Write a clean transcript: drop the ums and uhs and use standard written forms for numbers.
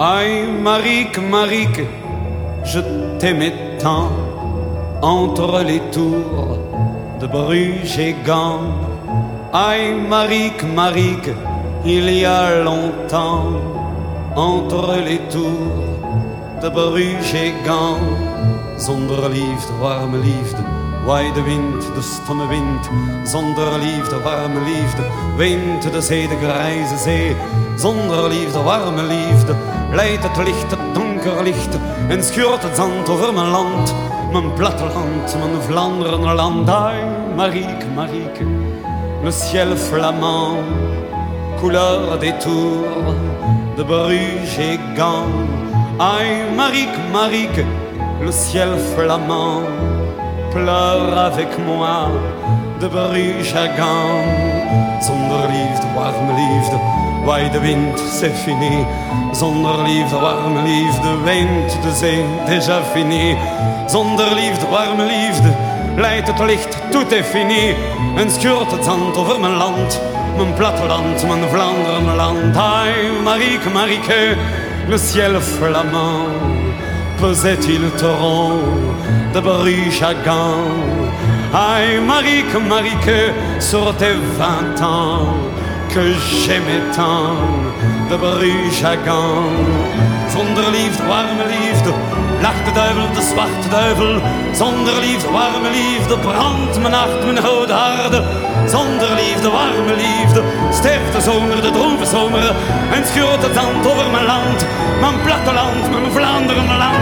Aïe, Marique, Marique, je t'aimais tant, entre les tours de Bruges et Gand. Aïe, Marique, Marique, il y a longtemps, entre les tours de Bruges et Gand. Zonder liefde, warme liefde, waai de wind, de stomme wind. Zonder liefde, warme liefde, weent de zee, de grijze zee. Zonder liefde, warme liefde, leidt het licht, het donker licht, en schuurt het zand over mijn land, mijn platteland, mijn Vlaanderenland. Aïe, Marique, Marique, le ciel flamand, couleur des tours de Bruges et Gand. Aïe, Marique, Marique, le ciel flamand, pleure avec moi de Bruges à Gand. Zonder liefde, warme liefde, waai de wind, c'est fini. Zonder liefde, warme liefde, weent de zee, déjà fini. Zonder liefde, warme liefde, leidt het licht, tout est fini. En schuurt het zand over mijn land, mijn platteland, mijn Vlaanderenland. Aïe, Marique, Marique, le ciel flamand, pesait-il torrent de Bruges à Gand. Aïe, Marique, Marique, sur tes 20 ans que j'aimais tant, de Bruges à Gand. Zonder liefde, warme liefde, lacht de duivel, de zwarte duivel. Zonder liefde, warme liefde, brandt mijn hart, mijn oude harde. Zonder liefde, warme liefde, sterft de zomer, de droeve zomer, en schuurt het zand over mijn land, mijn platteland, mijn Vlaanderenland.